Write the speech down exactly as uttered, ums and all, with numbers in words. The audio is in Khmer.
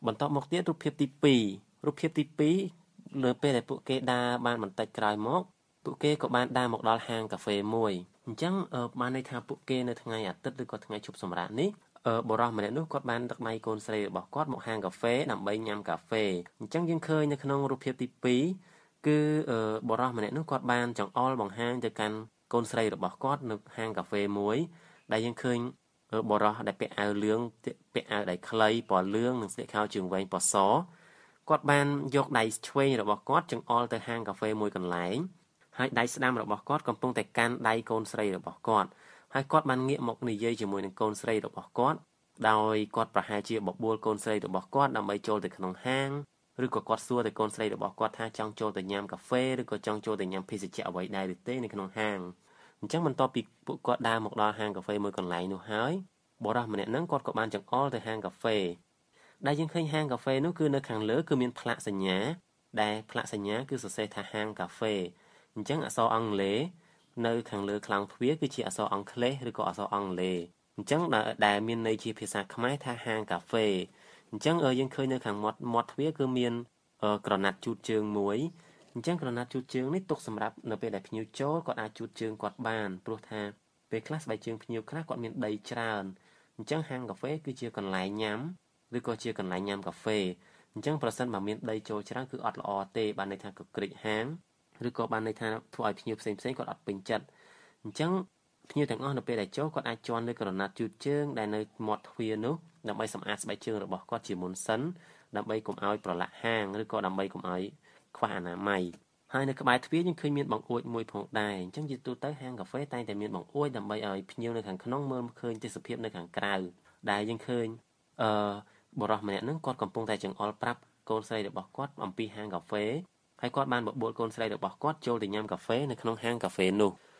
បន្តមកទៀតរូបភាពទីពីររូបភាពទីពីរលើពេលដែលពួកគេដើរបានបន្តិចក្រោយមកពួកគេក៏បានដើរមកដល់ហាងកាហ្វេមួយអញ្ចឹងបានន័យថាពួកគេនៅថ្ងៃអាទិត្យឬក៏ថ្ងៃឈប់សម្រាកនេះបរិសម្នាក់នោះគាត់បានដឹកដៃកូនស្រីរបស់គាត់មកហាងកាហ្វេដើម្បីញ៉ាំកាហ្វេអញ្ចឹងយើងឃើញនៅក្នុងរូបភាពទីពីរគឺបរិសម្នាក់នោះគាត់បានចង្អុលបង្ហាញទៅកាន់កូនស្រីរបស់គាត់នៅហាងកាហ្វេមួយដែលយើងឃើញបរិសដែលពាក់អាវលឿងពាក់អាវដៃខ្លីពណ៌លឿងនិងស្លៀកខោជើងវែងពណ៌សគាត់បានយកដៃឆ្វេងរបស់គាត់ចង្អុលទៅហាងកាហ្វេមួយកន្លែងហើយដៃស្ដាំរបស់គាត់កំពុងតែកាន់ដៃកូនស្រីរបស់គាត់ហើយគាត់បានងាកមកនិយាយជាមួយនឹងកូនស្រីរបស់គាត់ដោយគាត់ប្រហែលជាបបួលកូនស្រីរបស់គាត់ដើម្បីចូលទៅក្នុងហាងឬក៏គាត់សួរទៅកូនស្រីរបស់គាត់ថាចង់ចូលទៅញ៉ាំកាហ្វេឬក៏ចង់ចូលទៅញ៉ាំភេសជ្ជៈអ្វីដែរឬទេនៅក្នុងហាងអញ្ចឹងបន្ទាប់ពីពួកគាត់ដើរមកដល់ហាងកាហ្វេមួយកន្លែងនោះហើយបរិសម្នាក់ហ្នឹងគាត់ក៏បានចង្អុលទៅហាងកាហ្វេដែលយើងឃើញហាងកាហ្វេនោះគឺនៅខាងលើគឺមានផ្លាកសញ្ញាដែលផ្លាកសញ្ញាគឺសរសេរថាហាងកាហ្វេអញ្ចឹងអក្សរអង់គ្លេសនៅខាងលើខ្លោងទ្វារគឺជាអក្សរអង់គ្លេសឬក៏អក្សរអង់គ្លេសអញ្ចឹងដែលមានន័យជាភាសាខ្មែរថាហាងកាហ្វេអញ្ចឹងយើងឃើញនៅខាងមាត់មាត់ទ្វារគឺមានក្រណាត់ជូតជើងមួយអញ្ចឹងក្រណាត់ជូតជើងនេះទុកសម្រាប់នៅពេលដែលភ្ញៀវចូលគាត់អាចជូតជើងគាត់បានព្រោះថាពេលខ្លះស្បែកជើងភ្ញៀវខ្លះគាត់មានដីច្រើនអញ្ចឹងហាងកាហ្វេគឺជាកន្លែងញ៉ាំឬក៏ជាកន្លែងញ៉ាំកាហ្វេអញ្ចឹងប្រសិនបើមានដីចូលច្រើនគឺអត់ល្អទេបានន័យថាកក្រិចហាងឬក៏បានន័យថាធ្វើឲ្យភ្ញៀវផ្សេងផ្សេងគាត់អត់ពេញចិត្តអញ្ចឹងភ្ញៀវទាំងអស់នៅពេលដែលចូលគាត់អាចជន់លើក្រណាត់ជូតជើងដែលនៅមាត់ទ្វារនោះដើម្បីសម្អាតស្បែកជើងរបស់គាត់ជាមុនសិនដើម្បីកុំឲ្យប្រឡាក់ហាងឬក៏ដើម្បីកុំឲ្យខ្វះអនាម័យហើយនៅក្បែរទ្វារយើងឃើញមានបង្អួចមួយផងដែរអញ្ចឹងជាទូទៅហាងកាហ្វេតែងតែមានបង្អួចដើម្បីឲ្យភ្ញៀវនៅខាងក្នុងមើលឃើញទេសភាពនៅខាងក្រៅដែលយើងឃើញអឺបរិសម្នាក់ហ្នឹងគាត់កំពុងតែចង្អុលប្រាប់កូនស្រីរបស់គាត់អំពីហាងកាហ្វេហើយគាត់បានបបួលកូនស្រីរបស់គាត់ចូលទៅញ៉ាំកាហ្វេនៅក្នុងហាងកាហ្វេនោះ